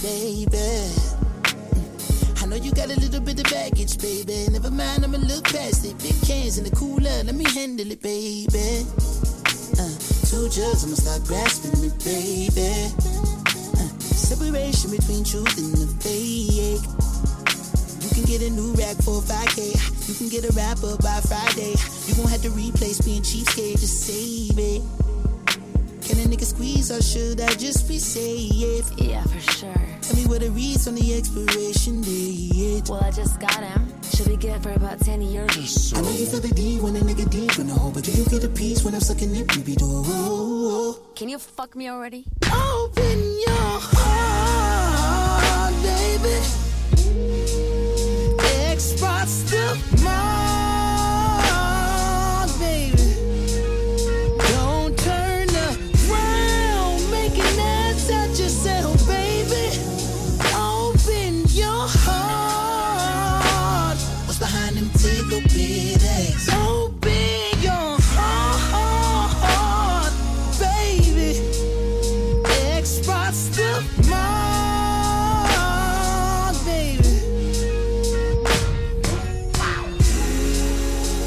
baby. I know you got a little bit of baggage, baby. Never mind, I'ma look past it. Big cans in the cooler, let me handle it, baby. 2 jugs, I'ma start grasping it, baby. Separation between truth and the fake. You can get a new rack for 5K. You can get a rapper by Friday. You gon' have to replace being cheapskate, just save it. Can a nigga squeeze or should I just be safe? Yeah, for sure. Tell me what it reads on the expiration date. Well, I just got him. Should be good for about 10 years or so. I know you feel the D when a nigga deep in the hole, but do you get a piece when I'm sucking it, baby door? Can you fuck me already? Open your heart, baby.